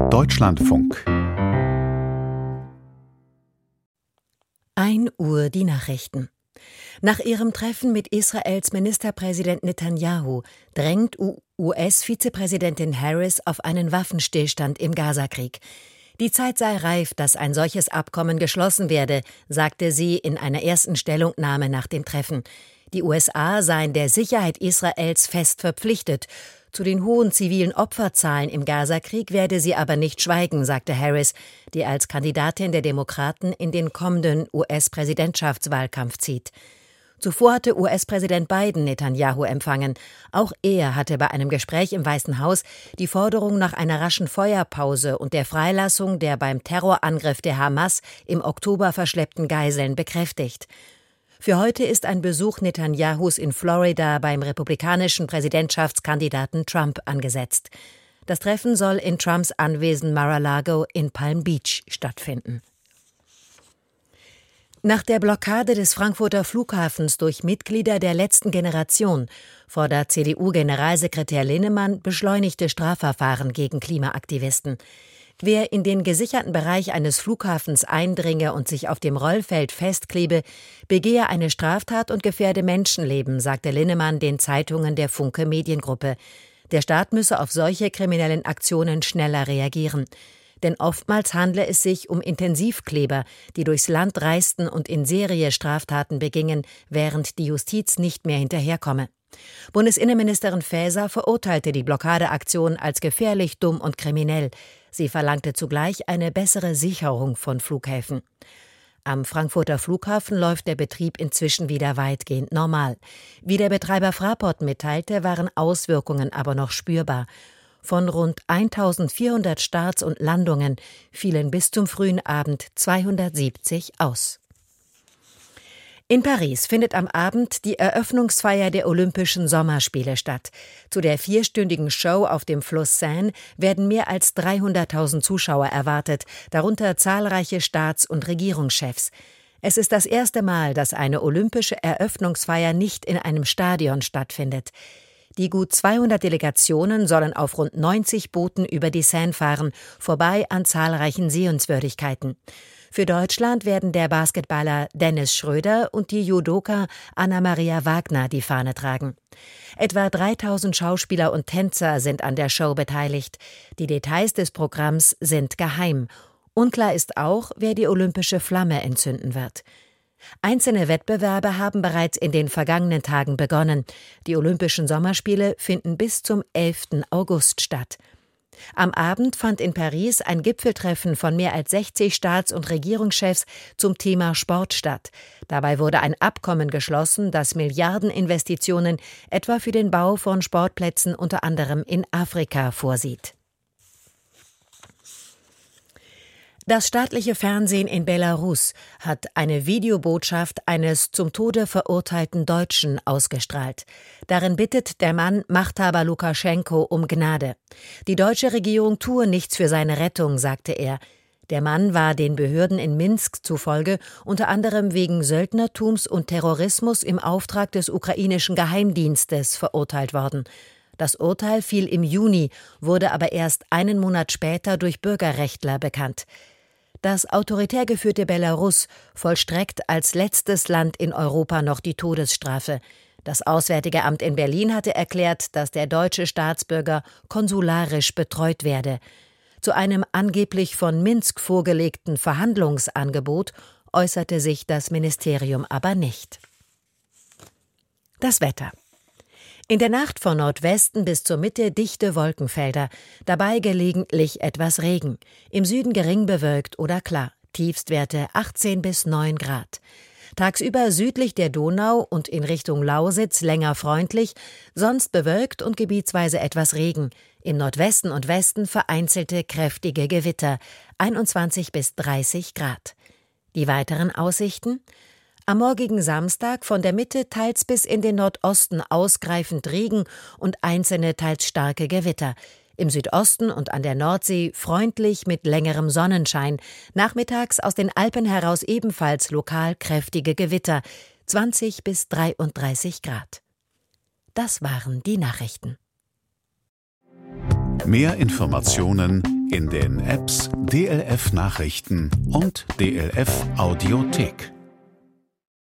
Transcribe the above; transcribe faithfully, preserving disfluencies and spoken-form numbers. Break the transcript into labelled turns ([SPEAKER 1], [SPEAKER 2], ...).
[SPEAKER 1] Deutschlandfunk.
[SPEAKER 2] ein Uhr die Nachrichten. Nach ihrem Treffen mit Israels Ministerpräsident Netanyahu drängt U S-Vizepräsidentin Harris auf einen Waffenstillstand im Gazakrieg. Die Zeit sei reif, dass ein solches Abkommen geschlossen werde, sagte sie in einer ersten Stellungnahme nach dem Treffen. Die U S A seien der Sicherheit Israels fest verpflichtet. Zu den hohen zivilen Opferzahlen im Gazakrieg werde sie aber nicht schweigen, sagte Harris, die als Kandidatin der Demokraten in den kommenden U S-Präsidentschaftswahlkampf zieht. Zuvor hatte U S-Präsident Biden Netanyahu empfangen. Auch er hatte bei einem Gespräch im Weißen Haus die Forderung nach einer raschen Feuerpause und der Freilassung der beim Terrorangriff der Hamas im Oktober verschleppten Geiseln bekräftigt. Für heute ist ein Besuch Netanyahus in Florida beim republikanischen Präsidentschaftskandidaten Trump angesetzt. Das Treffen soll in Trumps Anwesen Mar-a-Lago in Palm Beach stattfinden. Nach der Blockade des Frankfurter Flughafens durch Mitglieder der letzten Generation fordert C D U-Generalsekretär Linnemann beschleunigte Strafverfahren gegen Klimaaktivisten. Wer in den gesicherten Bereich eines Flughafens eindringe und sich auf dem Rollfeld festklebe, begehe eine Straftat und gefährde Menschenleben, sagte Linnemann den Zeitungen der Funke Mediengruppe. Der Staat müsse auf solche kriminellen Aktionen schneller reagieren. Denn oftmals handle es sich um Intensivkleber, die durchs Land reisten und in Serie Straftaten begingen, während die Justiz nicht mehr hinterherkomme. Bundesinnenministerin Faeser verurteilte die Blockadeaktion als gefährlich, dumm und kriminell. Sie verlangte zugleich eine bessere Sicherung von Flughäfen. Am Frankfurter Flughafen läuft der Betrieb inzwischen wieder weitgehend normal. Wie der Betreiber Fraport mitteilte, waren Auswirkungen aber noch spürbar. Von rund eintausendvierhundert Starts und Landungen fielen bis zum frühen Abend zweihundertsiebzig aus. In Paris findet am Abend die Eröffnungsfeier der Olympischen Sommerspiele statt. Zu der vierstündigen Show auf dem Fluss Seine werden mehr als dreihunderttausend Zuschauer erwartet, darunter zahlreiche Staats- und Regierungschefs. Es ist das erste Mal, dass eine olympische Eröffnungsfeier nicht in einem Stadion stattfindet. Die gut zweihundert Delegationen sollen auf rund neunzig Booten über die Seine fahren, vorbei an zahlreichen Sehenswürdigkeiten. Für Deutschland werden der Basketballer Dennis Schröder und die Judoka Anna-Maria Wagner die Fahne tragen. Etwa dreitausend Schauspieler und Tänzer sind an der Show beteiligt. Die Details des Programms sind geheim. Unklar ist auch, wer die olympische Flamme entzünden wird. Einzelne Wettbewerbe haben bereits in den vergangenen Tagen begonnen. Die Olympischen Sommerspiele finden bis zum elften August statt. Am Abend fand in Paris ein Gipfeltreffen von mehr als sechzig Staats- und Regierungschefs zum Thema Sport statt. Dabei wurde ein Abkommen geschlossen, das Milliardeninvestitionen etwa für den Bau von Sportplätzen unter anderem in Afrika vorsieht. Das staatliche Fernsehen in Belarus hat eine Videobotschaft eines zum Tode verurteilten Deutschen ausgestrahlt. Darin bittet der Mann Machthaber Lukaschenko um Gnade. Die deutsche Regierung tue nichts für seine Rettung, sagte er. Der Mann war den Behörden in Minsk zufolge unter anderem wegen Söldnertums und Terrorismus im Auftrag des ukrainischen Geheimdienstes verurteilt worden. Das Urteil fiel im Juni, wurde aber erst einen Monat später durch Bürgerrechtler bekannt. Das autoritär geführte Belarus vollstreckt als letztes Land in Europa noch die Todesstrafe. Das Auswärtige Amt in Berlin hatte erklärt, dass der deutsche Staatsbürger konsularisch betreut werde. Zu einem angeblich von Minsk vorgelegten Verhandlungsangebot äußerte sich das Ministerium aber nicht. Das Wetter. In der Nacht von Nordwesten bis zur Mitte dichte Wolkenfelder, dabei gelegentlich etwas Regen. Im Süden gering bewölkt oder klar, Tiefstwerte achtzehn bis neun Grad. Tagsüber südlich der Donau und in Richtung Lausitz länger freundlich, sonst bewölkt und gebietsweise etwas Regen. Im Nordwesten und Westen vereinzelte kräftige Gewitter, einundzwanzig bis dreißig Grad. Die weiteren Aussichten? Am morgigen Samstag von der Mitte teils bis in den Nordosten ausgreifend Regen und einzelne teils starke Gewitter. Im Südosten und an der Nordsee freundlich mit längerem Sonnenschein. Nachmittags aus den Alpen heraus ebenfalls lokal kräftige Gewitter. zwanzig bis dreiunddreißig Grad. Das waren die Nachrichten.
[SPEAKER 1] Mehr Informationen in den Apps D L F Nachrichten und D L F Audiothek.